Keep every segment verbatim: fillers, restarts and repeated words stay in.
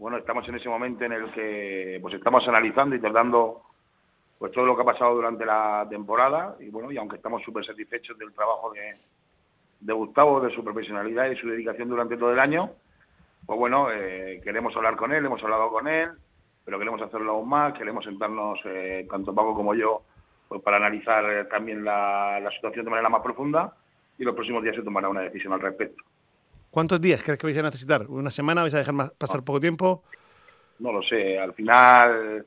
bueno, estamos en ese momento en el que pues estamos analizando y tratando pues todo lo que ha pasado durante la temporada y bueno, y aunque estamos súper satisfechos del trabajo de, de Gustavo, de su profesionalidad y su dedicación durante todo el año, pues bueno, eh, queremos hablar con él, hemos hablado con él, pero queremos hacerlo aún más, queremos sentarnos, eh, tanto Paco como yo, pues para analizar eh, también la, la situación de manera más profunda y los próximos días se tomará una decisión al respecto. ¿Cuántos días crees que vais a necesitar? ¿Una semana? ¿Vais a dejar más, pasar no, poco tiempo? No lo sé, al final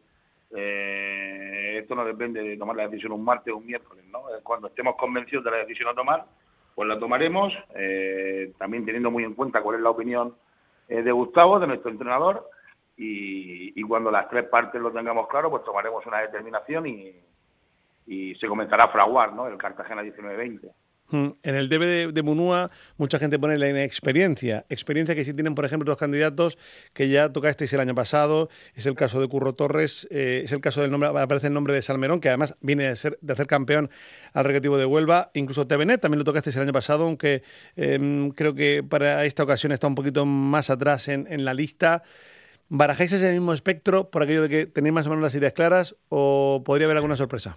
eh, esto no depende de tomar la decisión un martes o un miércoles, ¿no? Cuando estemos convencidos de la decisión a tomar, pues la tomaremos, eh, también teniendo muy en cuenta cuál es la opinión eh, de Gustavo, de nuestro entrenador, y, y cuando las tres partes lo tengamos claro, pues tomaremos una determinación y, y se comenzará a fraguar, ¿no? El Cartagena diecinueve veinte. En el D B de, de Munúa mucha gente pone la inexperiencia, experiencia que sí tienen, por ejemplo, los candidatos que ya tocasteis el año pasado, es el caso de Curro Torres, eh, es el caso del nombre, aparece el nombre de Salmerón, que además viene de ser, de hacer campeón al Recreativo de Huelva, incluso Tevenet también lo tocasteis el año pasado, aunque eh, creo que para esta ocasión está un poquito más atrás en, en la lista. ¿Barajáis ese mismo espectro por aquello de que tenéis más o menos las ideas claras o podría haber alguna sorpresa?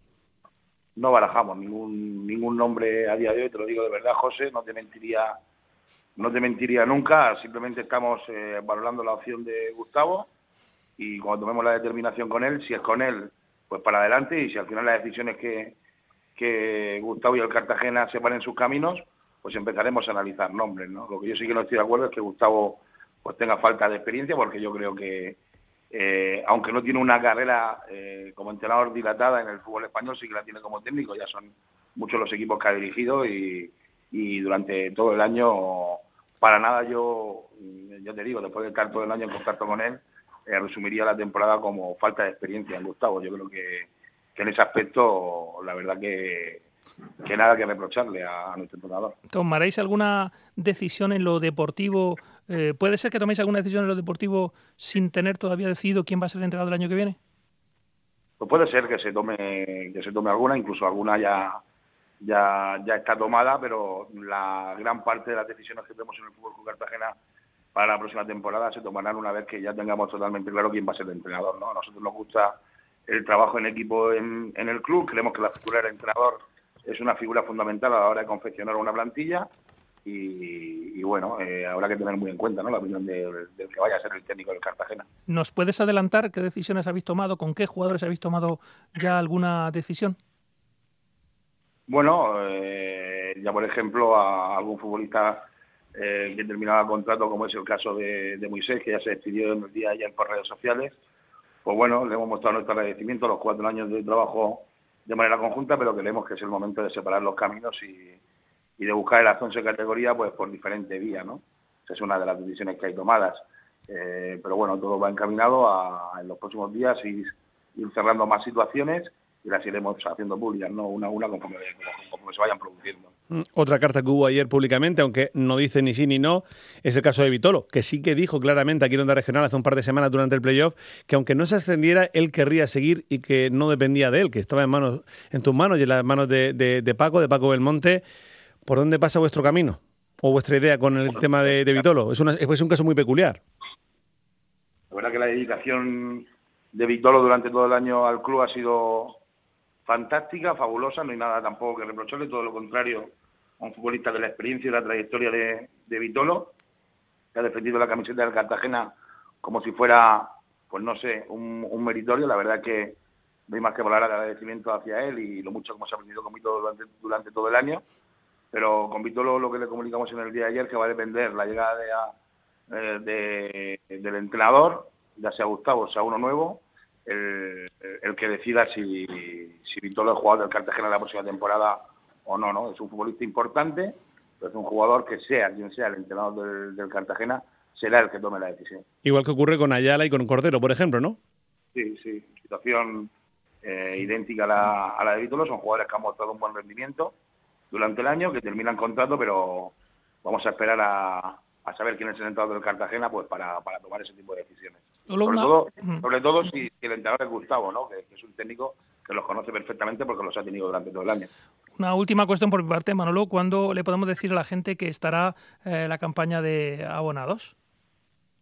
No barajamos ningún ningún nombre a día de hoy, te lo digo de verdad, José, no te mentiría no te mentiría nunca, simplemente estamos eh, valorando la opción de Gustavo y cuando tomemos la determinación con él, si es con él, pues para adelante, y si al final la decisión es que, que Gustavo y el Cartagena separen sus caminos, pues empezaremos a analizar nombres, ¿no? Lo que yo sí que no estoy de acuerdo es que Gustavo pues tenga falta de experiencia, porque yo creo que Eh, aunque no tiene una carrera eh, como entrenador dilatada en el fútbol español, sí que la tiene como técnico, ya son muchos los equipos que ha dirigido y, y durante todo el año, para nada yo, yo te digo, después de estar todo el año en contacto con él, eh, resumiría la temporada como falta de experiencia en Gustavo. Yo creo que, que en ese aspecto, la verdad que, que nada que reprocharle a, a nuestro entrenador. ¿Tomaréis alguna decisión en lo deportivo? Eh, ¿Puede ser que toméis alguna decisión en lo deportivo sin tener todavía decidido quién va a ser el entrenador del año que viene? Pues puede ser que se tome que se tome alguna, incluso alguna ya ya ya está tomada, pero la gran parte de las decisiones que tenemos en el Fútbol Club Cartagena para la próxima temporada se tomarán una vez que ya tengamos totalmente claro quién va a ser el entrenador, ¿no? A nosotros nos gusta el trabajo en equipo en, en el club, creemos que la figura del entrenador es una figura fundamental a la hora de confeccionar una plantilla. Y, y bueno, eh, habrá que tener muy en cuenta, ¿no?, la opinión del de que vaya a ser el técnico del Cartagena. ¿Nos puedes adelantar qué decisiones habéis tomado? ¿Con qué jugadores habéis tomado ya alguna decisión? Bueno, eh, ya por ejemplo a algún futbolista eh, que terminaba contrato, como es el caso de, de Moisés, que ya se despidió en el día de ayer por redes sociales, pues bueno, le hemos mostrado nuestro agradecimiento a los cuatro años de trabajo de manera conjunta, pero creemos que es el momento de separar los caminos y y de buscar el ascenso de categoría pues por diferentes vías, ¿no? Esa es una de las decisiones que hay tomadas. Eh, pero bueno, todo va encaminado a, en los próximos días ir, ir cerrando más situaciones y las iremos haciendo públicas, ¿no? Una a una conforme, conforme, conforme se vayan produciendo. Otra carta que hubo ayer públicamente, aunque no dice ni sí ni no, es el caso de Vitolo, que sí que dijo claramente aquí en Onda Regional hace un par de semanas durante el playoff que aunque no se ascendiera, él querría seguir y que no dependía de él, que estaba en manos, en tus manos y en las manos de, de, de Paco, de Paco Belmonte. ¿Por dónde pasa vuestro camino o vuestra idea con el bueno, tema de, de Vitolo? Es, una, es un caso muy peculiar. La verdad que la dedicación de Vitolo durante todo el año al club ha sido fantástica, fabulosa, no hay nada tampoco que reprocharle, todo lo contrario a un futbolista de la experiencia y la trayectoria de, de Vitolo, que ha defendido la camiseta del Cartagena como si fuera, pues no sé, un, un meritorio. La verdad que no hay más que volar agradecimiento hacia él y lo mucho que hemos aprendido con Vitolo durante, durante todo el año. Pero con Vitolo lo que le comunicamos en el día de ayer, que va a depender la llegada de, de, de, del entrenador, ya sea Gustavo o sea uno nuevo, el, el que decida si, si Vitolo es jugador del Cartagena en la próxima temporada o no, ¿no? Es un futbolista importante, pero es un jugador que sea quien sea el entrenador del, del Cartagena, será el que tome la decisión. Igual que ocurre con Ayala y con Cordero, por ejemplo, ¿no? Sí, sí, situación eh, idéntica a la, a la de Vitolo, son jugadores que han mostrado un buen rendimiento durante el año, que terminan contrato, pero vamos a esperar a, a saber quién es el entrenador del Cartagena pues para, para tomar ese tipo de decisiones. Sobre, una... todo, sobre todo si, si el entrenador es Gustavo, ¿no? Que, que es un técnico que los conoce perfectamente porque los ha tenido durante todo el año. Una última cuestión por mi parte, Manolo. ¿Cuándo le podemos decir a la gente que estará eh, la campaña de abonados?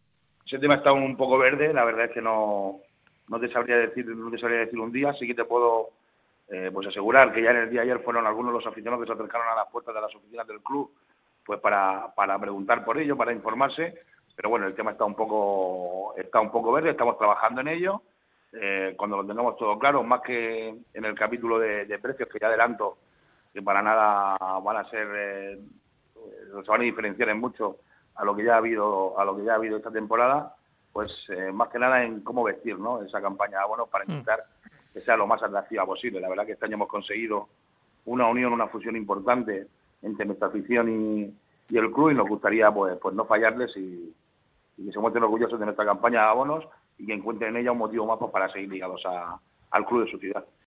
ese tema está un poco verde, la verdad es que no, no te sabría decir, no te sabría decir un día, sí que te puedo eh, pues asegurar que ya en el día de ayer fueron algunos de los aficionados que se acercaron a las puertas de las oficinas del club, pues para, para preguntar por ello, para informarse, pero bueno, el tema está un poco, está un poco verde, estamos trabajando en ello, eh, cuando lo tengamos todo claro, más que en el capítulo de, de precios, que ya adelanto, que para nada van a ser, eh, se van a diferenciar en mucho a lo que ya ha habido a lo que ya ha habido esta temporada, pues eh, más que nada en cómo vestir, ¿no?, esa campaña de abonos para intentar que sea lo más atractiva posible. La verdad que este año hemos conseguido una unión, una fusión importante entre nuestra afición y, y el club, y nos gustaría pues pues no fallarles y, y que se muestren orgullosos de nuestra campaña de abonos y que encuentren en ella un motivo más pues, para seguir ligados a, al club de su ciudad.